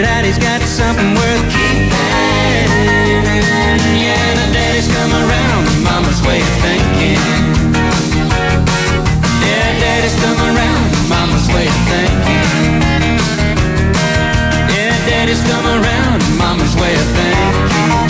daddy's got something worth keeping. Yeah, now daddy's come around to mama's way of thinking. Yeah, daddy's come around to mama's way of thinking. Yeah, daddy's come around to mama's way of thinking.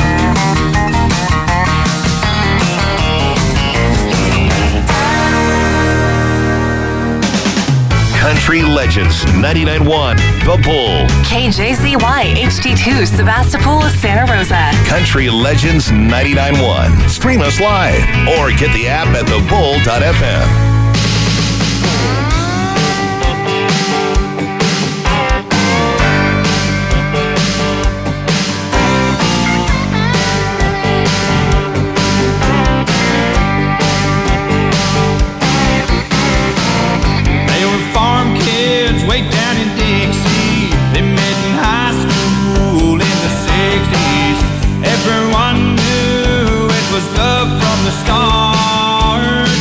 Country Legends 99.1 The Bull. KJZY HD2 Sebastopol, Santa Rosa. Country Legends 99.1. Stream us live or get the app at thebull.fm. Way down in Dixie, they met in high school in the 60s. Everyone knew it was love from the start.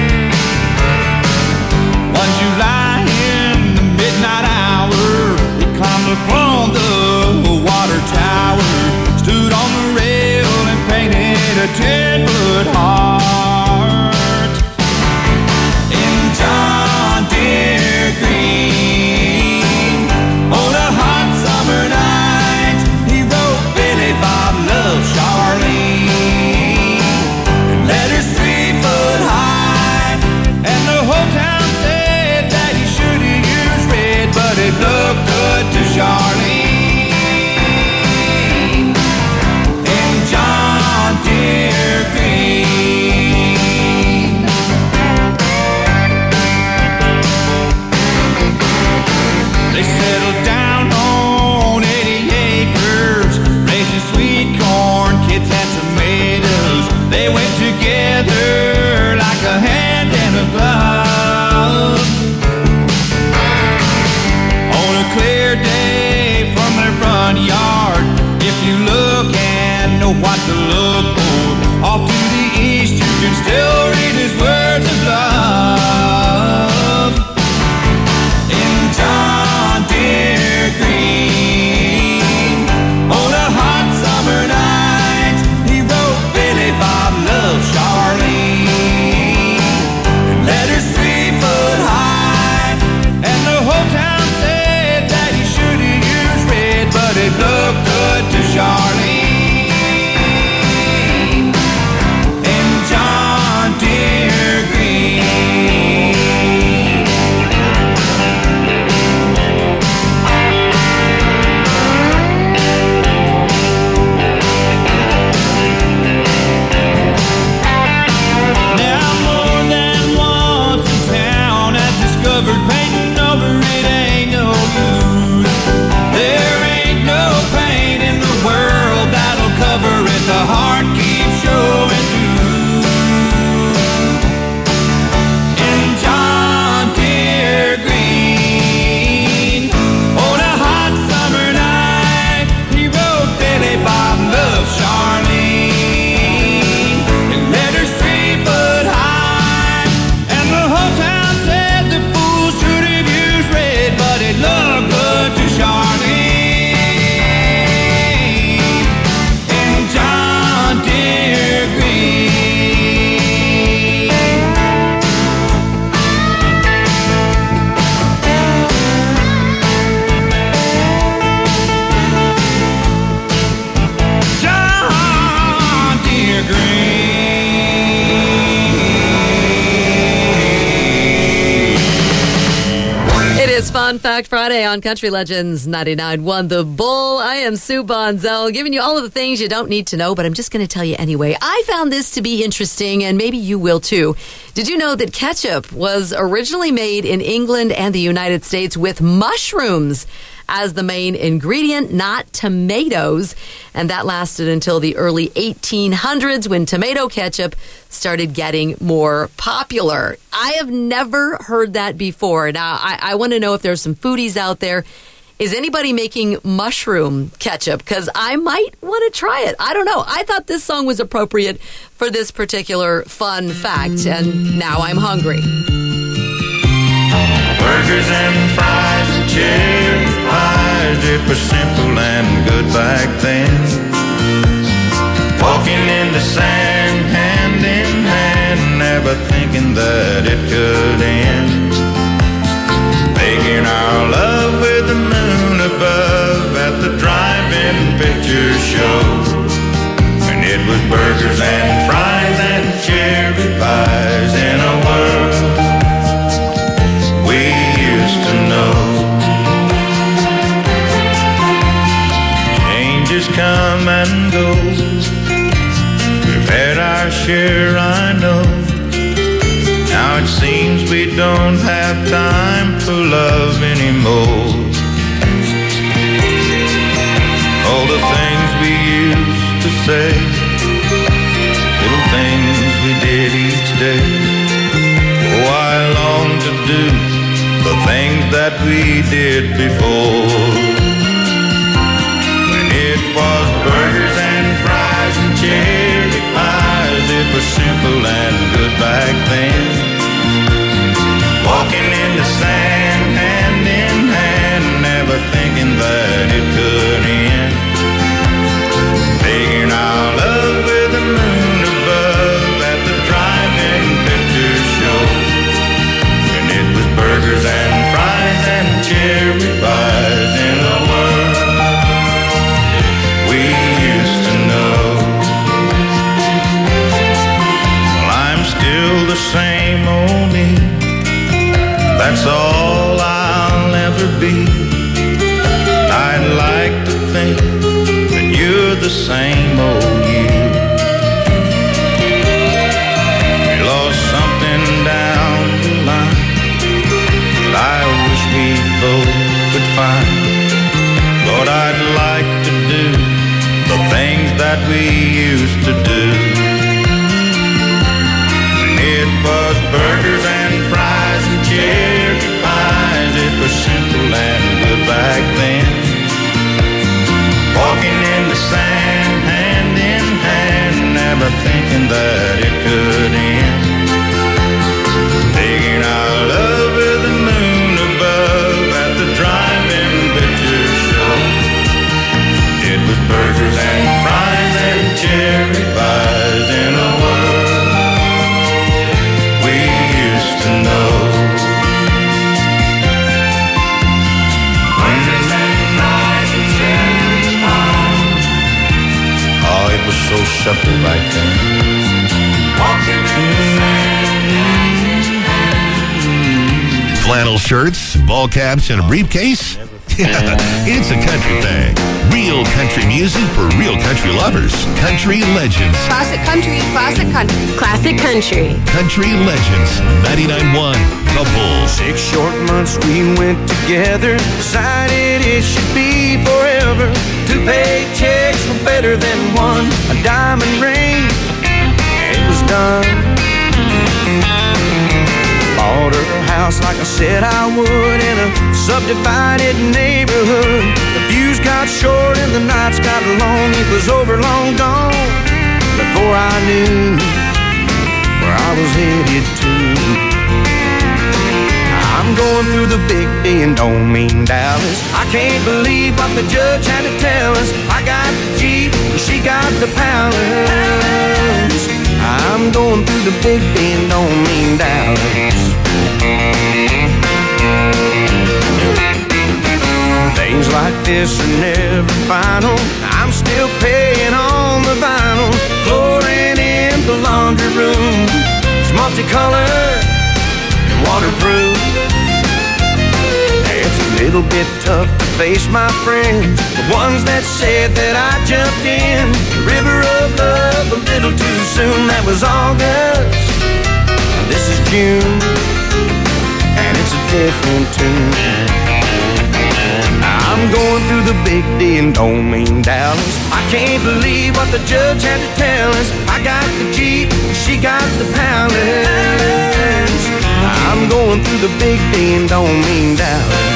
One July in the midnight hour, we climbed upon the water tower, stood on the rail and painted a 10-foot heart in John Deere green. Look good to Charlene in John Deere green. They settled down on 80 acres, raising sweet corn, kids and tomatoes. They went together like a hand and a glove. Clear day from their front yard. If you look and know what to look for, off to the east you can still read his words of love in John Deere green. On a hot summer night he wrote Billy Bob loves Charlene, and letters 3 foot high, and the whole town but it looked good to Charlene in John Deere green. Now more than once in town has discovered painting over it ain't no use. There ain't no pain in the world that'll cover it. The heart keeps showing through in John Deere green. On a hot summer night he wrote Billy Bob loves Charlene, and letters 3 foot high, and the whole town said the fool should have used red, but it looked good to Charlene. Fun Fact Friday on Country Legends 99.1 The Bull. I am Sue Bonzel, giving you all of the things you don't need to know, but I'm just going to tell you anyway. I found this to be interesting, and maybe you will too. Did you know that ketchup was originally made in England and the United States with mushrooms as the main ingredient, not tomatoes? And that lasted until the early 1800s when tomato ketchup started getting more popular. I have never heard that before. Now, I want to know if there's some foodies out there. Is anybody making mushroom ketchup? Because I might want to try it. I don't know. I thought this song was appropriate for this particular fun fact, and now I'm hungry. Burgers and fries and cherry pies, they're simple the sand, hand in hand, never thinking that it could end. Making our love with the moon above at the drive-in picture show. And it was burgers and fries and cherry pies in a world we used to know. Changes come and go. We've had our share, I know. Now it seems we don't have time for love anymore. All the things we used to say, little things we did each day. Oh, I long to do the things that we did before. When it was burgers and fries and cherry pies, it was simple and good back then. Walking in the sand, hand in hand, never thinking that it could end. Making our love with the moon above at the drive-in picture show. And it was burgers and fries and cherry pies in a world we used to know. Well, I'm still the same old me. That's all I'll ever be. I'd like to think that you're the same old you. We lost something down the line that I wish we both could find. Lord, I'd like to do the things that we used to do. When it was burgers and fries and cherry pies, it was simple and good back then. Walking in the sand, hand in hand, never thinking that it could end. Taking our love with the moon above at the drive-in picture show. It was burgers and fries and cherry pies in a world we used to know. It was so simple back then. Walking in the sand. Flannel shirts, ball caps, and a briefcase? Yeah, it's a country thing. Real country music for real country lovers. Country Legends. Classic country, classic country. Classic country. Country Legends, 99.1 The Bull. 6 short months we went together, decided it should be forever. 2 paychecks were better than one, a diamond ring, and it was done. Bought her a house like I said I would, in a subdivided neighborhood. The views got short and the nights got long. It was over, long gone, before I knew where I was headed to. I'm going through the big D and don't mean Dallas. I can't believe what the judge had to tell us. I got the Jeep and she got the Palace. I'm going through the big D and don't mean Dallas. Things like this are never final. I'm still paying on the vinyl. Flooring in the laundry room, it's multicolored and waterproof. It's a little bit tough to face my friends, the ones that said that I jumped in the river of love a little too soon. That was August, this is June, and it's a different tune. I'm going through the big D and don't mean Dallas. I can't believe what the judge had to tell us. I got the Jeep, she got the Palace. I'm going through the big D and don't mean Dallas.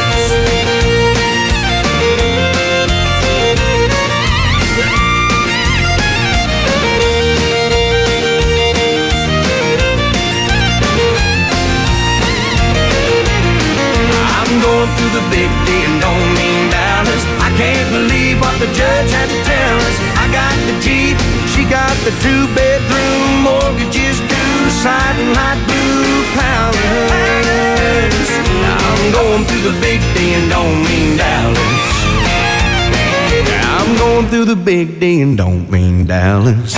I'm going through the big D and don't mean Dallas. I can't believe what the judge had to tell us. I got the Jeep, she got the 2-bedroom mortgages due, siding like blue powders. Now I'm going through the big D and don't mean Dallas. Now I'm going through the big D and don't mean Dallas.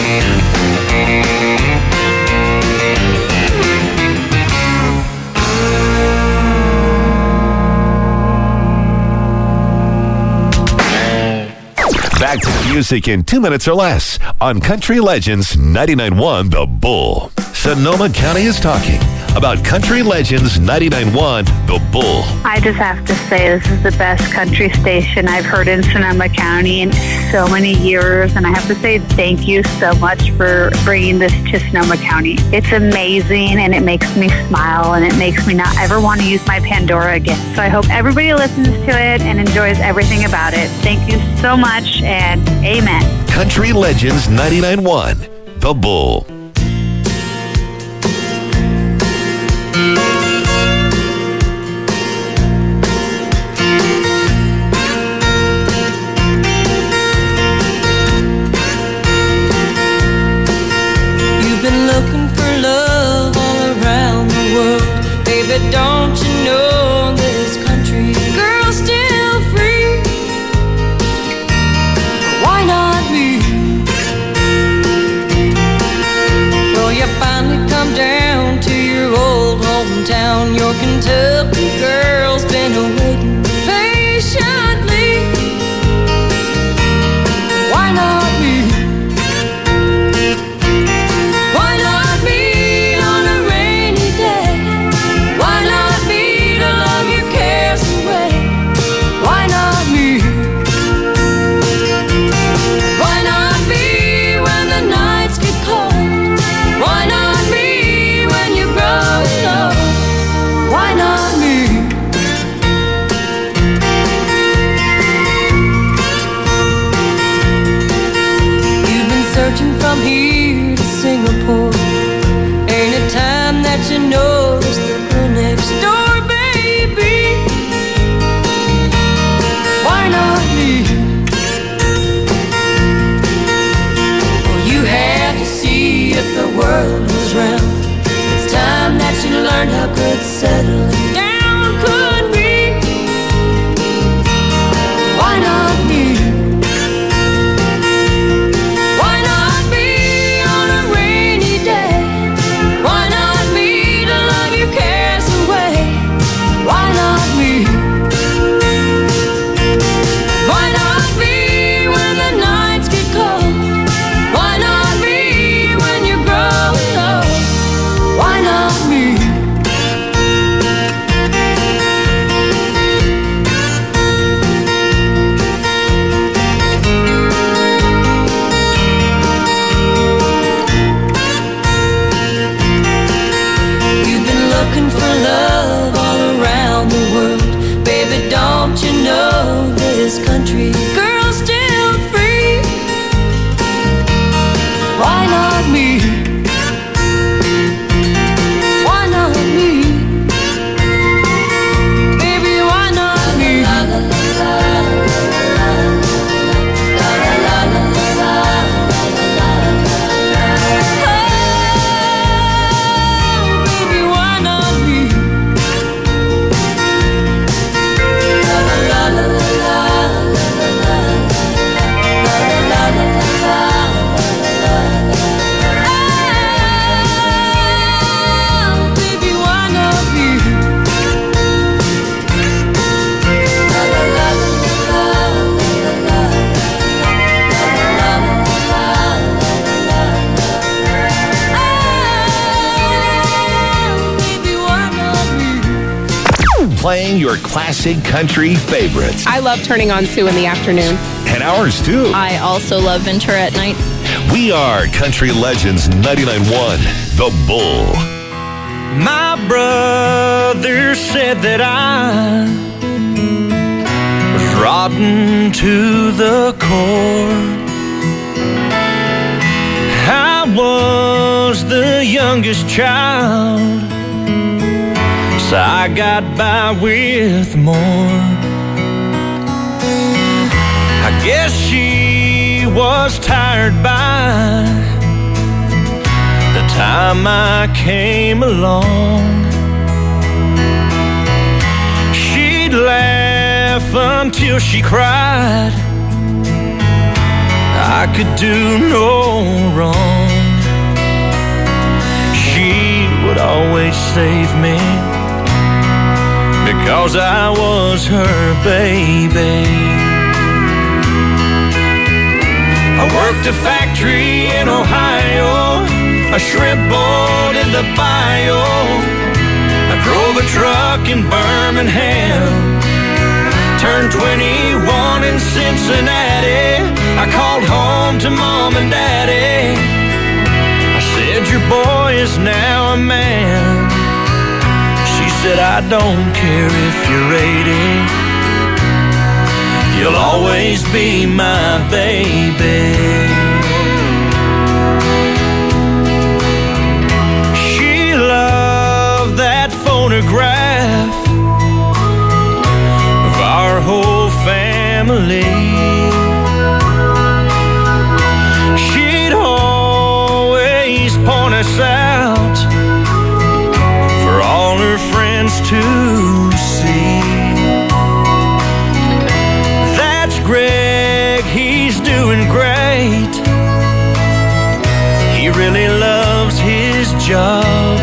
Back to the music in 2 minutes or less on Country Legends 99.1 The Bull. Sonoma County is talking about Country Legends 99.1 The Bull. I just have to say this is the best country station I've heard in Sonoma County in so many years, and I have to say thank you so much for bringing this to Sonoma County. It's amazing, and it makes me smile, and it makes me not ever want to use my Pandora again. So I hope everybody listens to it and enjoys everything about it. Thank you so much, and amen. Country Legends 99.1 The Bull. Don't you know this country girl's still free? Why not me? Well, you finally come down to your old hometown. Your Kentucky girl's been waiting patiently. Why not me? Why not me on a rainy day? Why not me to love your cares away? Why not me? Why not me when the nights get cold? Why not me when you're growing old? Why not me? You've been searching from here to Singapore. Ain't a time that you notice the girl next door, baby. Why not me? Well, you had to see if the world was round. It's time that you learned how good settling down could be. Why not me? Why not me on a rainy day? Why not me to love your cares away? Why not me? Why not me when the nights get cold? Why not me when you're growing old? Why not me? You've been looking for love all around the world. Baby, don't you know this country girl's still free? Why not me? Why not me? Baby, why not me? Oh, baby, why not me? Oh, baby, why not me? Oh, baby, why not me? Playing your classic country favorites. I love turning on Sue in the afternoon. And ours too. I also love Ventura at night. We are Country Legends 99.1 The Bull. My brother said that I was rotten to the core. I was the youngest child, so I got by with more. I guess she was tired by time I came along. She'd laugh until she cried. I could do no wrong. She would always save me because I was her baby. I worked a factory in Ohio, a shrimp boat in the bayou. I drove a truck in Birmingham, turned 21 in Cincinnati. I called home to Mom and Daddy. I said, your boy is now a man. She said, I don't care if you're 80. You'll always be my baby. She loved that photograph of our whole family. She'd always point us out for all her friends to see. Greg, he's doing great. He really loves his job.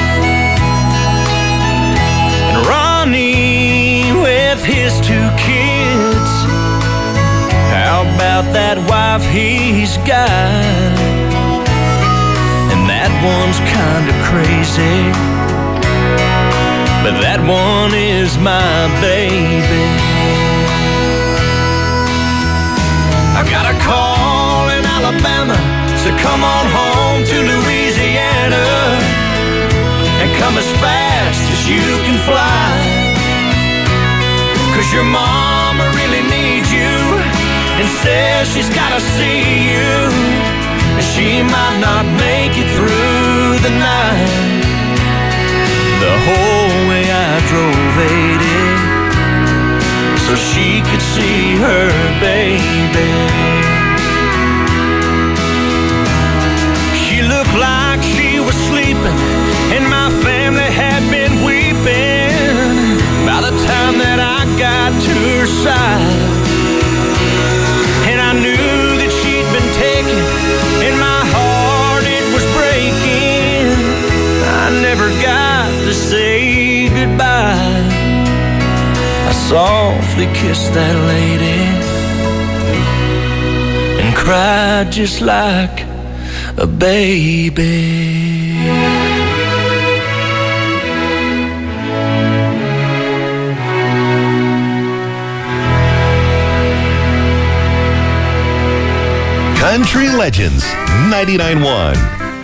And Ronnie with his 2 kids, how about that wife he's got? And that one's kinda crazy, but that one is my baby. I got a call in Alabama, so come on home to Louisiana and come as fast as you can fly. 'Cause your mama really needs you and says she's gotta see you, and she might not make it through the night. The whole way I drove 80 so she could see her baby. She looked like she was sleeping, and my family had been weeping by the time that I got to her side. And I knew that she'd been taken, and my heart, it was breaking. I never got to say goodbye. I softly kissed that lady and cried just like a baby. Country Legends 99.1.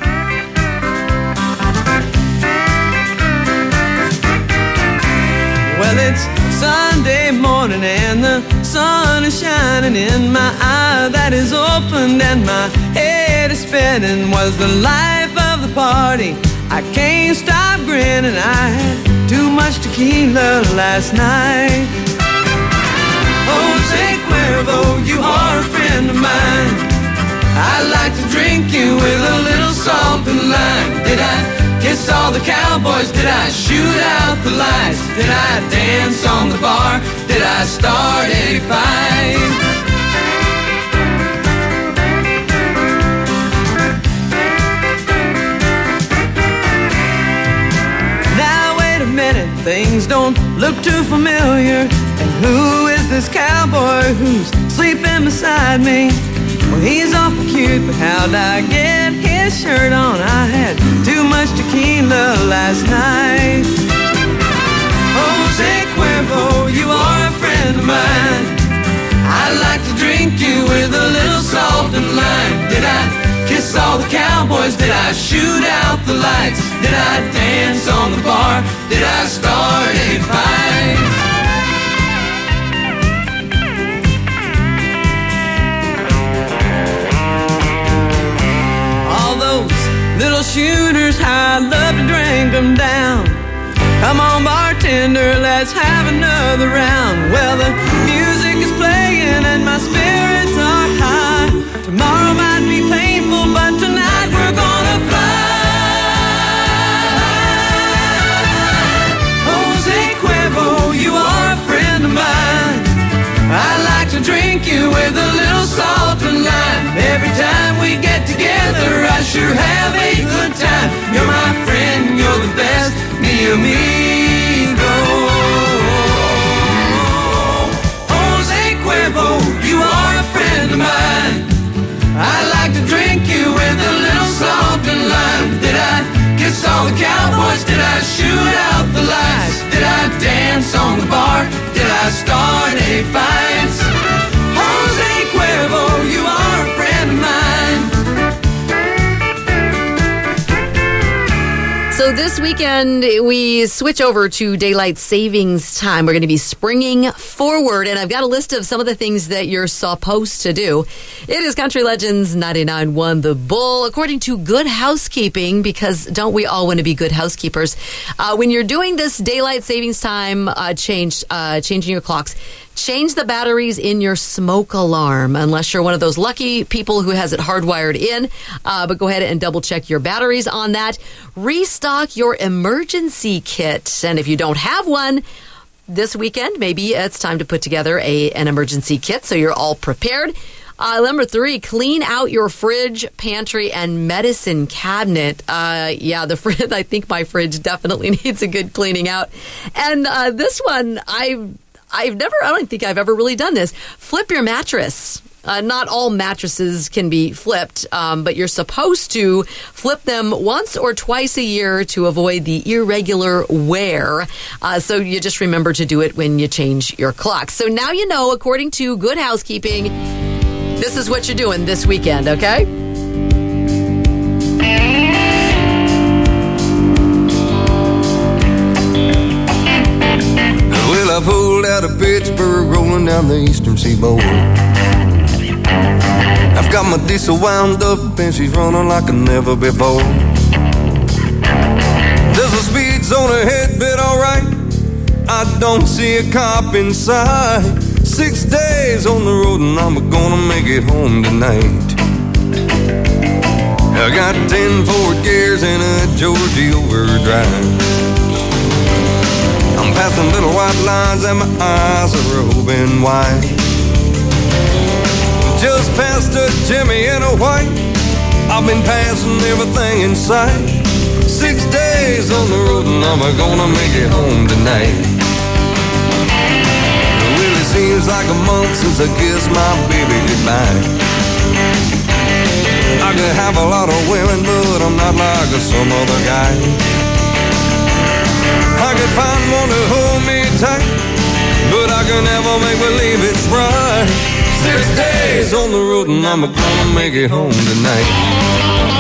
Well, it's Sunday morning and the sun is shining in my eye that is opened and my head is spinning. Was the life of the party. I can't stop grinning. I had too much tequila last night. Jose Cuervo, you are a friend of mine. I like to drink you with a little salt and lime. Did I kiss all the cowboys? Did I shoot out the lights? Did I dance on the bar? Did I start a fight? Now wait a minute, things don't look too familiar. And who is this cowboy who's sleeping beside me? Well, he's awful cute, but how'd I get his shirt on? I had too much tequila last night. Jose Cuervo, you are a friend of mine. I like to drink you with a little salt and lime. Did I kiss all the cowboys? Did I shoot out the lights? Did I dance on the bar? Did I start a fight? Little shooters, how I'd love to drink them down. Come on, bartender, let's have another round. Well, the music is playing and my spirits are high. Tomorrow might be painful, but tonight we're gonna fly. drink you with a little salt and lime. Every time we get together, I sure have a good time. You're my friend, you're the best, mi amigo. Jose Cuervo, you are a friend of mine. I like to drink you with a little salt and lime. Did I kiss all the cowboys? Did I shoot out the lights? Did I dance on the bar? Did I start a fight? Jose Cuervo, you are a friend of mine. So this weekend, we switch over to daylight savings time. We're going to be springing forward, and I've got a list of some of the things that you're supposed to do. It is Country Legends 99.1 The Bull, according to Good Housekeeping, because don't we all want to be good housekeepers? When you're doing this daylight savings time changing your clocks, change the batteries in your smoke alarm, unless you're one of those lucky people who has it hardwired in. But go ahead and double check your batteries on that. Restock your emergency kit. And if you don't have one, this weekend, maybe it's time to put together an emergency kit so you're all prepared. Number 3, clean out your fridge, pantry, and medicine cabinet. The fridge. I think my fridge definitely needs a good cleaning out. And this one, I don't think I've ever really done this. Flip your mattress. Not all mattresses can be flipped, but you're supposed to flip them once or twice a year to avoid the irregular wear. So you just remember to do it when you change your clock. So now you know, according to Good Housekeeping, this is what you're doing this weekend, okay? Well, I pulled out of Pittsburgh, rolling down the eastern seaboard. I've got my diesel wound up and she's running like a never before. There's a speed zone ahead, but alright, I don't see a cop in sight. 6 days on the road and I'm gonna make it home tonight. I got 10 forward gears and a Georgie overdrive. I'm passing little white lines and my eyes are open wide. Just past a Jimmy in a white, I've been passing everything in sight. 6 days on the road and I'm gonna make it home tonight. Well, it seems like a month since I kissed my baby goodbye. I could have a lot of women, but I'm not like some other guy. I could find one to hold me tight, but I can never make believe it's right. 6 days on the road and I'm gonna make it home tonight.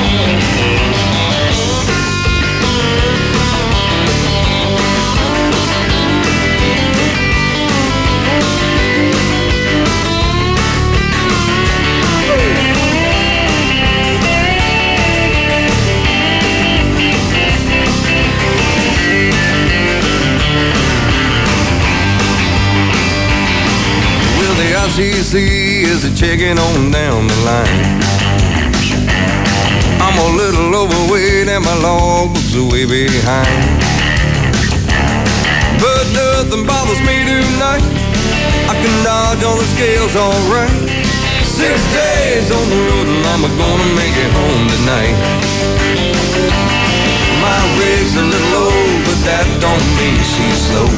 ICC is a checking on down the line. I'm a little overweight and my logbook's way behind. But nothing bothers me tonight. I can dodge on the scales alright. 6 days on the road and I'm gonna make it home tonight. My rig's a little low, but that don't mean she's slow.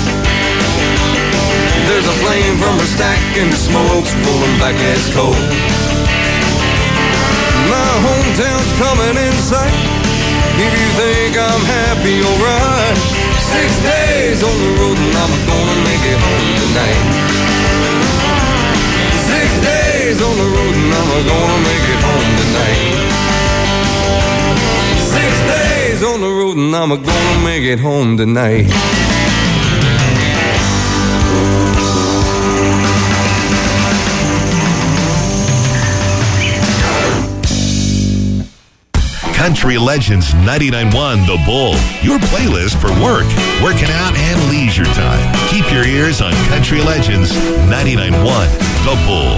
There's a flame from her stack and the smoke's pulling back as coal. My hometown's coming in sight. If you think I'm happy, alright. 6 days on the road and I'm gonna make it home tonight. 6 days on the road and I'm gonna make it home tonight. 6 days on the road and I'm gonna make it home tonight. Country Legends 99.1 The Bull, your playlist for work, working out, and leisure time. Keep your ears on Country Legends 99.1 The Bull.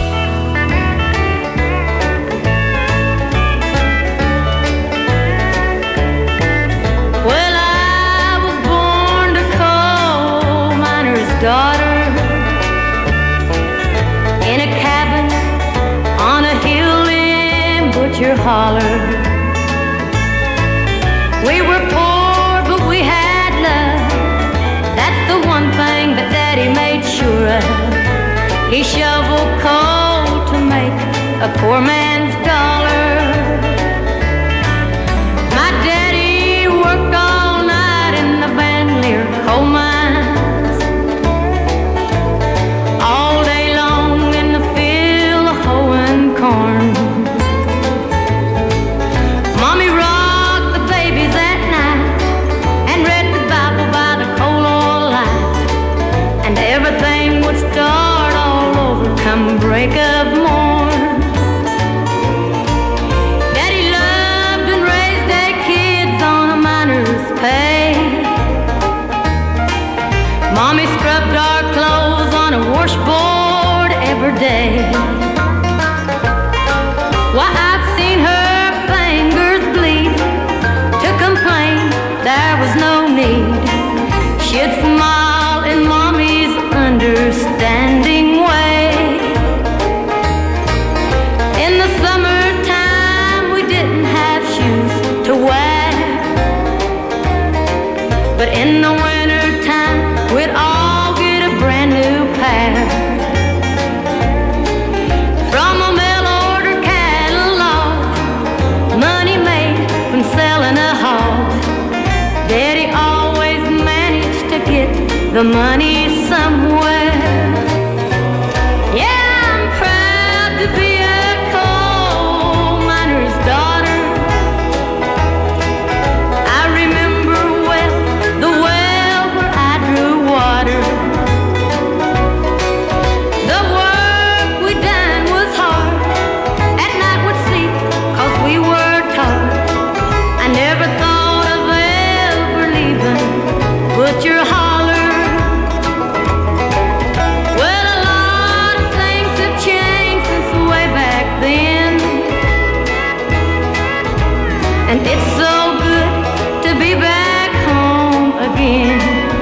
Well, I was born a coal miner's daughter. in a cabin on a hill in Butcher Holler. We were poor, but we had love. That's the one thing that Daddy made sure of. He shoveled coal to make a poor man's dollar. My daddy worked all night in the Van Leer coal mines, all day long in the field hoeing corn. Mommy rocked the babies at night and read the Bible by the coal oil light, and everything would start all over come break of morn. Daddy loved and raised their kids on a miner's pay. Mommy scrubbed our clothes on a washboard every day. Why, I've seen her fingers bleed to complain there was no need. She'd smile in Mommy's understanding way. In the summertime we didn't have shoes to wear, but in the wintertime we'd all get a brand new pair. From a mail order catalog, money made from selling a hog, Daddy always managed to get the money somewhere. Yeah, I'm proud to be a coal miner's daughter. I remember well the well where I drew water. The work we done was hard. At night we'd sleep 'cause we were taught. I never thought of ever leaving Butcher Holler. Well, a lot of things have changed since way back then, and it's so good to be back home again.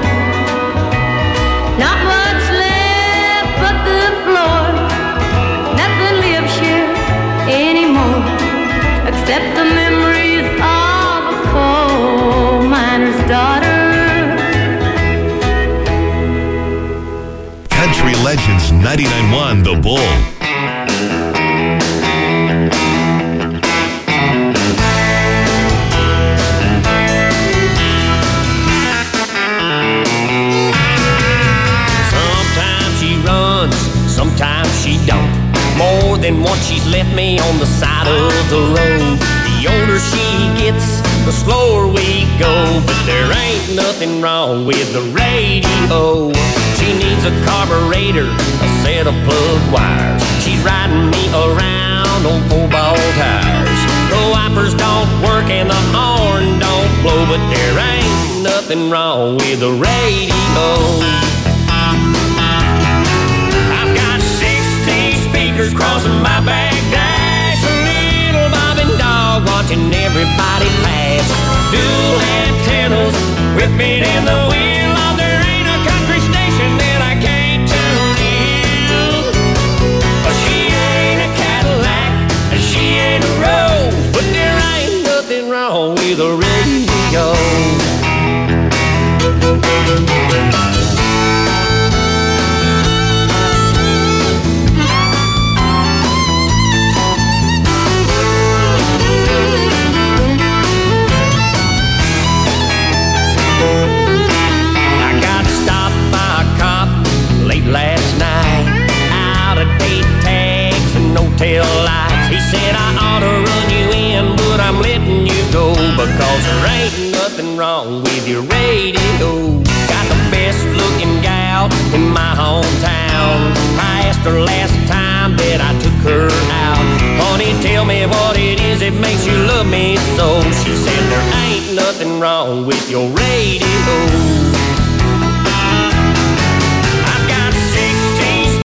Not much left but the floor. Nothing lives here anymore except the memories of a coal miner's daughter. Country Legends 99.1 The Bull. Sometimes she runs, sometimes she don't. More than once she's left me on the side of the road. The older she gets, the slower we go. But there ain't nothing wrong with the radio. She needs a carburetor, a set of plug wires. She's riding me around on 4-ball tires. The wipers don't work and the horn don't blow, but there ain't nothing wrong with the radio. I've got 60 speakers crossing my back dash, a little bobbing dog watching everybody pass. Dual antennas with feet in the wheel. Oh, there ain't a country station that I can't tune in. She ain't a Cadillac and she ain't a Rose, but there ain't nothing wrong with a radio. I got stopped by a cop late last night, out of date tags and no tail lights. He said I ought to run you in, but I'm letting you go because there ain't nothing wrong with your radio. Got the best looking gal in my hometown. I asked her last time that I took her out, honey, tell me what it is that makes you love me so. She said there ain't nothing wrong with your radio.